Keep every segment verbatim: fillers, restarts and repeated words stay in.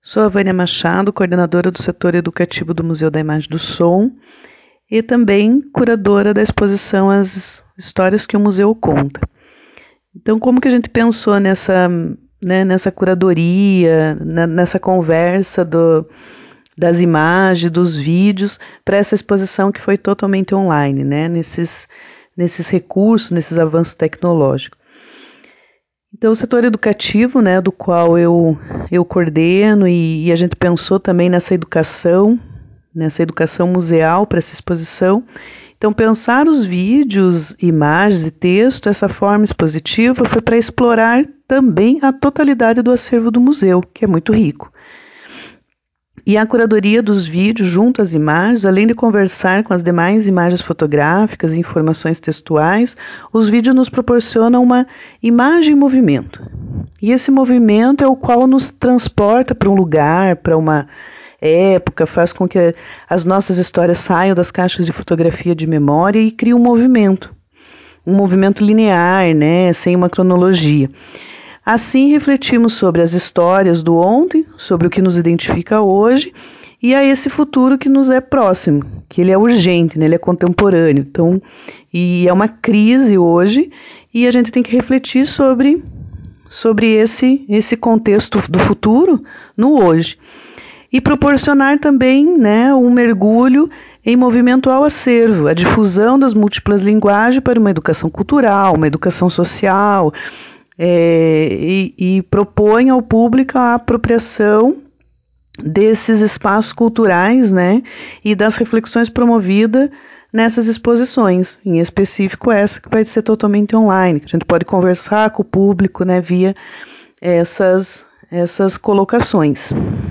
Sou a Vânia Machado, coordenadora do setor educativo do Museu da Imagem e do Som e também curadora da exposição As Histórias que o Museu Conta. Então, como que a gente pensou nessa, né, nessa curadoria, na, nessa conversa do, das imagens, dos vídeos, para essa exposição que foi totalmente online, né, nesses, nesses recursos, nesses avanços tecnológicos. Então, o setor educativo, né, do qual eu, eu coordeno e, e a gente pensou também nessa educação, nessa educação museal para essa exposição. Então, pensar os vídeos, imagens e texto, essa forma expositiva, foi para explorar também a totalidade do acervo do museu, que é muito rico. E a curadoria dos vídeos junto às imagens, além de conversar com as demais imagens fotográficas e informações textuais, os vídeos nos proporcionam uma imagem em movimento. E esse movimento é o qual nos transporta para um lugar, para uma época, faz com que as nossas histórias saiam das caixas de fotografia de memória e criem um movimento. Um movimento linear, né, sem uma cronologia. Assim, refletimos sobre as histórias do ontem, sobre o que nos identifica hoje e a esse futuro que nos é próximo, que ele é urgente, né? Ele é contemporâneo. Então, e é uma crise hoje e a gente tem que refletir sobre, sobre esse, esse contexto do futuro no hoje. E proporcionar também, né, um mergulho em movimento ao acervo, a difusão das múltiplas linguagens para uma educação cultural, uma educação social, É, e, e propõe ao público a apropriação desses espaços culturais, né, e das reflexões promovidas nessas exposições, em específico essa que vai ser totalmente online, que a gente pode conversar com o público, né, via essas, essas colocações.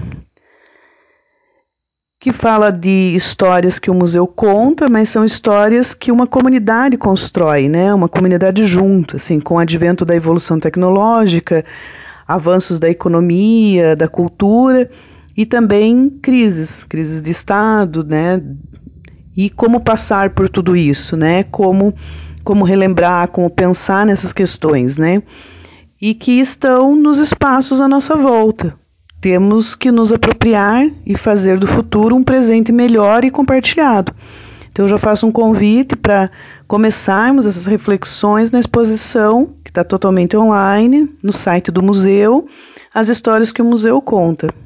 Que fala de histórias que o museu conta, mas são histórias que uma comunidade constrói, né? Uma comunidade junto, assim, com o advento da evolução tecnológica, avanços da economia, da cultura e também crises, crises de Estado, né? E como passar por tudo isso, né? Como, como relembrar, como pensar nessas questões, né? E que estão nos espaços à nossa volta. Temos que nos apropriar e fazer do futuro um presente melhor e compartilhado. Então, eu já faço um convite para começarmos essas reflexões na exposição, que está totalmente online, no site do museu, As Histórias que o Museu Conta.